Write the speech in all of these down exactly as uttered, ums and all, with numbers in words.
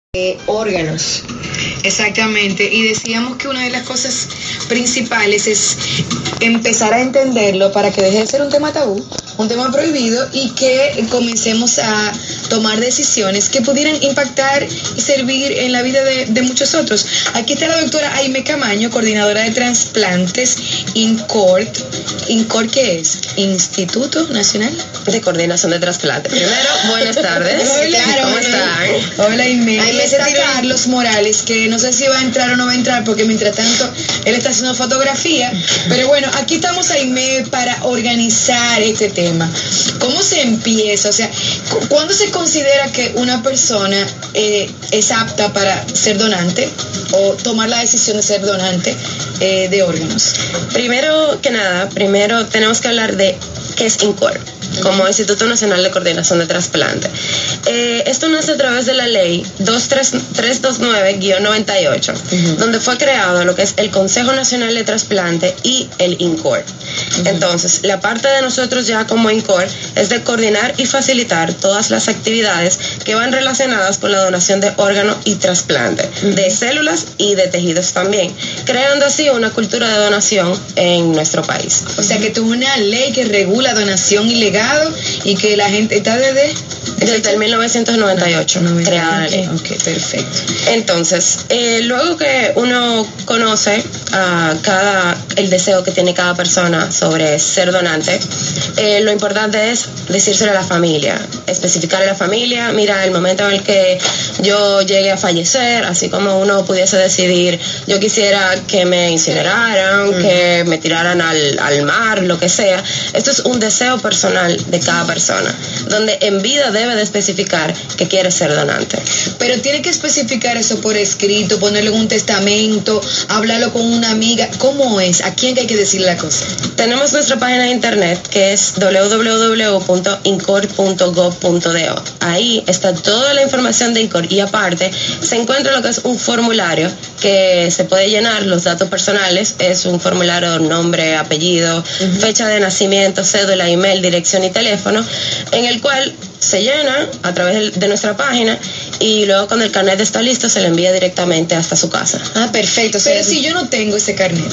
Eh, órganos. Exactamente, y decíamos que una de las cosas principales es empezar a entenderlo para que deje de ser un tema tabú, un tema prohibido, y que comencemos a tomar decisiones que pudieran impactar y servir en la vida de, de muchos otros. Aquí está la doctora Aime Camaño, coordinadora de trasplantes INCORT. ¿INCORT qué es? Instituto Nacional De Coordinación de Trasplantes. Primero, buenas tardes. Hola, ¿Cómo hola. están? Hola, Aime. Aime Y está se tiró- Carlos Morales, que no sé si va a entrar o no va a entrar, porque mientras tanto él está haciendo fotografía. Pero bueno, aquí estamos, Aime, para organizar este tema. ¿Cómo se empieza? O sea, cu- ¿cuándo se considera que una persona eh, es apta para ser donante o tomar la decisión de ser donante eh, de órganos? Primero que nada, primero tenemos que hablar de qué es INCOR, como Instituto Nacional de Coordinación de Trasplante. Eh, esto nace a través de la ley trescientos veintinueve guion noventa y ocho, Ujú. donde fue creado lo que es el Consejo Nacional de Trasplante y el INCOR. Entonces, la parte de nosotros ya como INCOR es de coordinar y facilitar todas las actividades que van relacionadas con la donación de órganos y trasplante, de células y de tejidos también, creando así una cultura de donación en nuestro país. O sea, que tuvo una ley que regula donación y legado y que la gente está desde... Desde el mil novecientos noventa y ocho, creada la ley. Ok, perfecto. Entonces, eh, luego que uno conoce a cada el deseo que tiene cada persona sobre ser donante, eh, lo importante es decírselo a la familia, especificar a la familia, mira, el momento en el que yo llegue a fallecer, así como uno pudiese decidir, yo quisiera que me incineraran, Mm. que me tiraran al, al mar, lo que sea. Esto es un deseo personal de cada persona, donde en vida debe de especificar que quiere ser donante. Pero tiene que especificar eso por escrito, ponerlo en un testamento, hablarlo con una amiga. ¿Cómo es? ¿A quién que hay que decirle la cosa? Tenemos nuestra página de internet que es doble u doble u doble u punto incor punto gov punto do. Ahí está toda la información de INCOR y aparte se encuentra lo que es un formulario que se puede llenar, los datos personales, es un formulario nombre, apellido, fecha de nacimiento, cédula, email, dirección y teléfono, en el cual se llena a través de nuestra página y luego cuando el carnet está listo se le envía directamente hasta su casa. Ah, perfecto. Pero si yo no tengo ese carnet,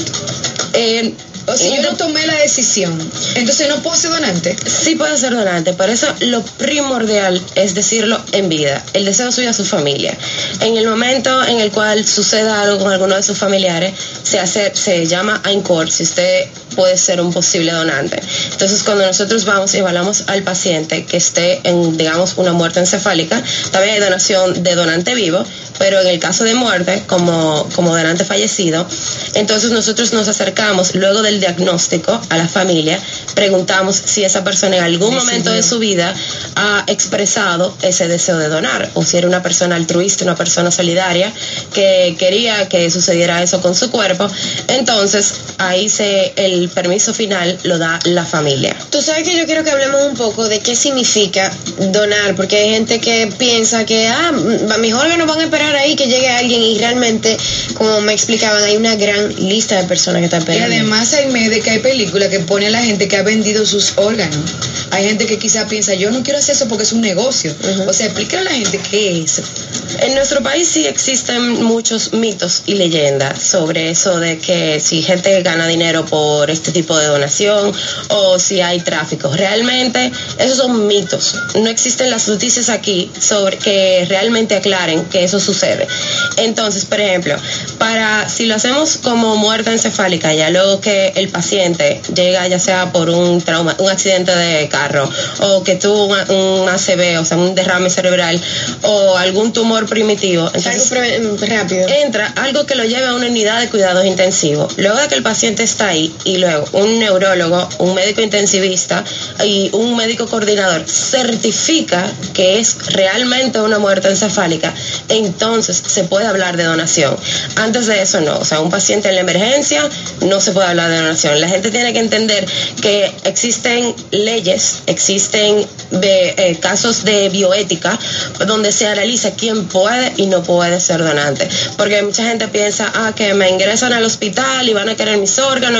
Eh, o si yo no tomé la decisión, entonces no puedo ser donante. Sí puede ser donante, por eso lo primordial es decirlo en vida, el deseo suyo a su familia. En el momento en el cual suceda algo con alguno de sus familiares, se hace, se llama a INCOR, si usted puede ser un posible donante. Entonces, cuando nosotros vamos y evaluamos al paciente que esté en, digamos, una muerte encefálica, también hay donación de donante vivo, pero en el caso de muerte, como, como donante fallecido, entonces nosotros nos acercamos luego del diagnóstico a la familia, preguntamos si esa persona en algún Decidió. momento de su vida ha expresado ese deseo de donar, o si era una persona altruista, una persona solidaria que quería que sucediera eso con su cuerpo. Entonces ahí se el permiso final lo da la familia. Tú sabes que yo quiero que hablemos un poco de qué significa donar, porque hay gente que piensa que ah, mis órganos van a esperar ahí que llegue alguien, y realmente, como me explicaban, hay una gran lista de personas que están Y esperando. además hay de que hay películas que pone a la gente que ha vendido sus órganos. Hay gente que quizá piensa, yo no quiero hacer eso porque es un negocio. Ujú. O sea, explícale a la gente qué es. En nuestro país sí existen muchos mitos y leyendas sobre eso de que si gente gana dinero por este tipo de donación o si hay tráfico. Realmente esos son mitos. No existen las noticias aquí sobre que realmente aclaren que eso sucede. Entonces, por ejemplo, para si lo hacemos como muerte encefálica, ya luego que el paciente llega ya sea por un trauma, un accidente de carro o que tuvo una- un A C V, o sea, un derrame cerebral o algún tumor primitivo, Algo entonces pre- rápido. entra algo que lo lleve a una unidad de cuidados intensivos. Luego de que el paciente está ahí y luego un neurólogo, un médico intensivista y un médico coordinador certifica que es realmente una muerte encefálica, entonces se puede hablar de donación. Antes de eso no, o sea, un paciente en la emergencia no se puede hablar de donación. La gente tiene que entender que existen leyes, existen de, eh, casos de bioética donde se analiza quién puede y no puede ser donante, porque mucha gente piensa ah que me ingresan al hospital y van a querer mis órganos y me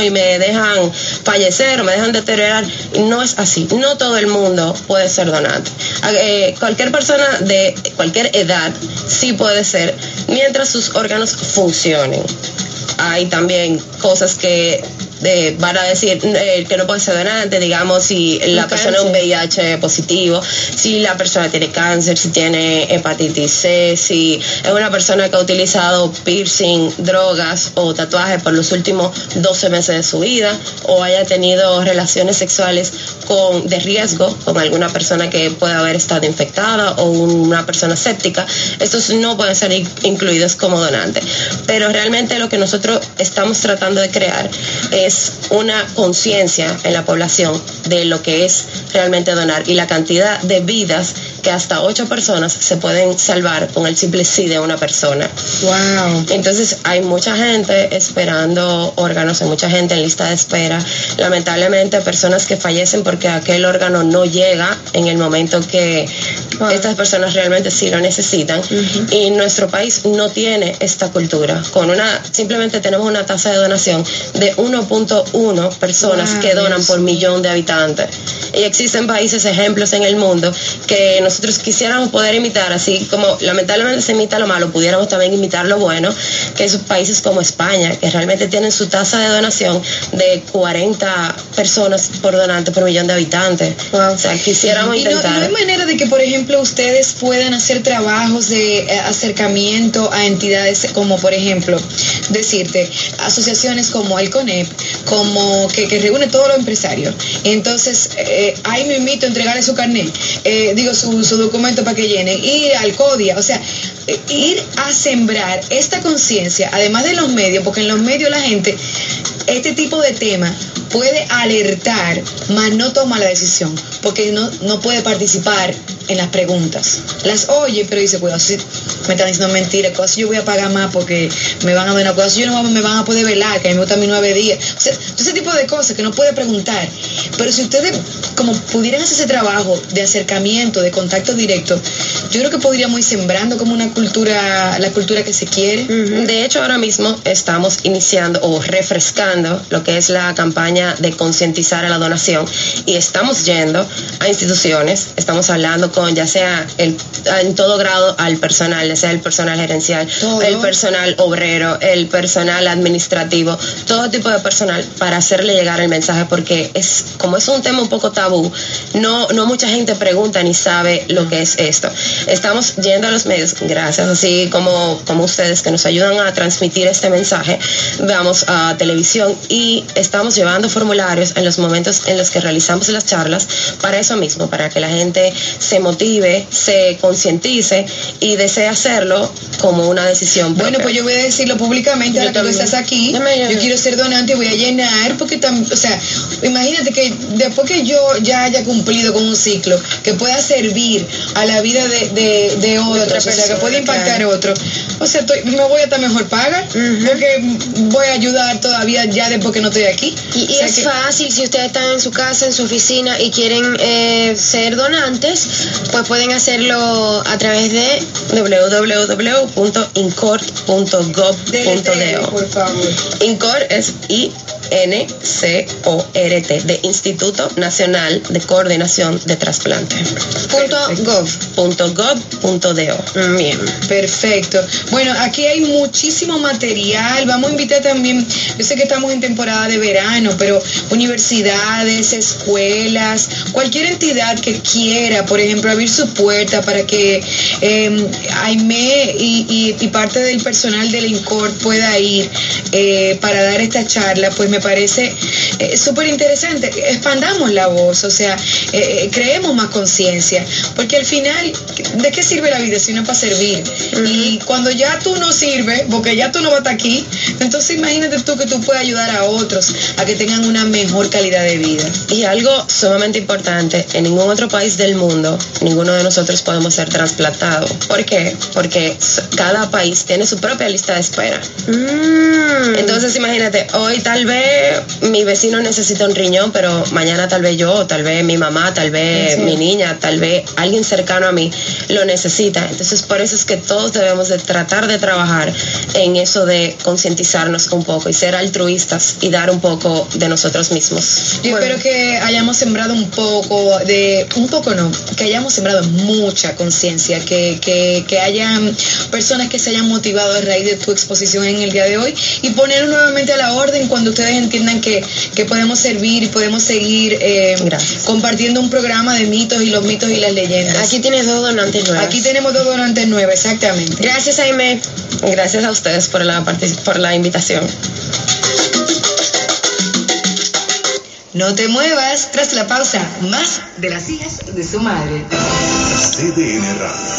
dejan fallecer o me dejan deteriorar. No es así. No todo el mundo puede ser donante. Eh, cualquier persona de cualquier edad sí puede ser, mientras sus órganos funcionen. Hay también cosas que de, van a decir eh, que no puede ser donante, digamos, si la un persona es un V I H positivo, si la persona tiene cáncer, si tiene hepatitis C, si es una persona que ha utilizado piercing, drogas o tatuajes por los últimos doce meses de su vida, o haya tenido relaciones sexuales con de riesgo con alguna persona que pueda haber estado infectada o una persona séptica. Estos no pueden ser incluidos como donantes. Pero realmente lo que nosotros estamos tratando de crear es una conciencia en la población de lo que es realmente donar y la cantidad de vidas que hasta ocho personas se pueden salvar con el simple sí de una persona. Wow. Entonces hay mucha gente esperando órganos, hay mucha gente en lista de espera. Lamentablemente personas que fallecen porque aquel órgano no llega en el momento que wow. estas personas realmente sí lo necesitan. Uh-huh. Y nuestro país no tiene esta cultura. Con una, simplemente tenemos una tasa de donación de uno punto uno personas wow, que donan por millón de habitantes. Y existen países, ejemplos en el mundo que nosotros quisiéramos poder imitar, así como lamentablemente se imita lo malo, pudiéramos también imitar lo bueno, que es países como España, que realmente tienen su tasa de donación de cuarenta personas por donante por millón de habitantes. Wow. O sea, quisiéramos y intentar. No, no hay manera de que, por ejemplo, ustedes puedan hacer trabajos de eh, acercamiento a entidades como, por ejemplo, decirte, asociaciones como el CONEP, como que, que reúne todos los empresarios. Entonces, eh, ahí me invito a entregarle su carnet, eh, digo, su, su documento para que llenen, ir al CODIA, o sea, eh, ir a sembrar esta conciencia, además de los medios, porque en los medios la gente, este tipo de temas puede alertar, mas no toma la decisión, porque no, no puede participar en las preguntas. Las oye, pero dice, cuidado, si me están diciendo mentiras, cosas yo voy a pagar más porque me van a donar cosas, yo no me van a poder velar, que a mí me gustan mis nueve días. O sea, ese tipo de cosas que no puede preguntar. Pero si ustedes como pudieran hacer ese trabajo de acercamiento, de contacto directo, yo creo que podríamos ir sembrando como una cultura, la cultura que se quiere. Uh-huh. De hecho, ahora mismo estamos iniciando o refrescando lo que es la campaña de concientizar a la donación y estamos yendo a instituciones, estamos hablando con ya sea el, en todo grado al personal, ya sea el personal gerencial, todo. El personal obrero, el personal administrativo, todo tipo de personal para hacerle llegar el mensaje, porque es como es un tema un poco tabú, no, no mucha gente pregunta ni sabe lo que es esto. Estamos yendo a los medios, gracias, así como, como ustedes que nos ayudan a transmitir este mensaje, vamos a televisión y estamos llevando formularios en los momentos en los que realizamos las charlas para eso mismo, para que la gente se motive, se concientice y desee hacerlo como una decisión propia. Bueno, pues yo voy a decirlo públicamente, ahora que tú estás aquí, yo, yo quiero ser donante y voy a llenar, porque también, o sea, imagínate que después que yo ya haya cumplido con un ciclo que pueda servir a la vida de, de, de otros, otra persona, o sea, que pueda impactar a otro, o sea, estoy, me voy a estar mejor paga, uh-huh. porque voy a ayudar todavía ya después que no estoy aquí. Y, y o sea es que, fácil, si ustedes están en su casa, en su oficina y quieren eh, ser donantes, pues pueden hacerlo a través de doble u doble u doble u punto incort punto gov punto do. Por favor. Incort es I N C O R T, de Instituto Nacional de Coordinación de Trasplante. Punto gov. Punto gov punto do. Bien, perfecto. Bueno, aquí hay muchísimo material. Vamos a invitar también, yo sé que estamos en temporada de verano, pero universidades, escuelas, cualquier entidad que quiera, por ejemplo, abrir su puerta para que eh, Aimé y, y, y parte del personal del INCORT pueda ir eh, para dar esta charla, pues me parece eh, súper interesante. Expandamos la voz, o sea, eh, creemos más conciencia, porque al final, ¿de qué sirve la vida si no es para servir? Uh-huh. Y cuando ya tú no sirves, porque ya tú no vas a estar aquí, entonces imagínate tú que tú puedes ayudar a otros a que tengan una mejor calidad de vida. Y algo sumamente importante, en ningún otro país del mundo, ninguno de nosotros podemos ser trasplantados. ¿Por qué? Porque cada país tiene su propia lista de espera. Mm. Entonces imagínate, hoy tal vez vez mi vecino necesita un riñón, pero mañana tal vez yo, tal vez mi mamá, tal vez sí. mi niña, tal vez alguien cercano a mí lo necesita. Entonces por eso es que todos debemos de tratar de trabajar en eso de concientizarnos un poco y ser altruistas y dar un poco de nosotros mismos. Yo bueno. espero que hayamos sembrado un poco de, un poco no, que hayamos sembrado mucha conciencia, que, que, que hayan personas que se hayan motivado a raíz de tu exposición en el día de hoy y poner nuevamente a la orden cuando ustedes entiendan que, que podemos servir y podemos seguir eh, compartiendo un programa de mitos y los mitos y las leyendas. Aquí tienes dos donantes nuevos. Aquí tenemos dos donantes nuevos, exactamente. Gracias, Jaime. Gracias a ustedes por la, por la invitación. No te muevas, tras la pausa, más de las hijas de su madre. C D N Radio.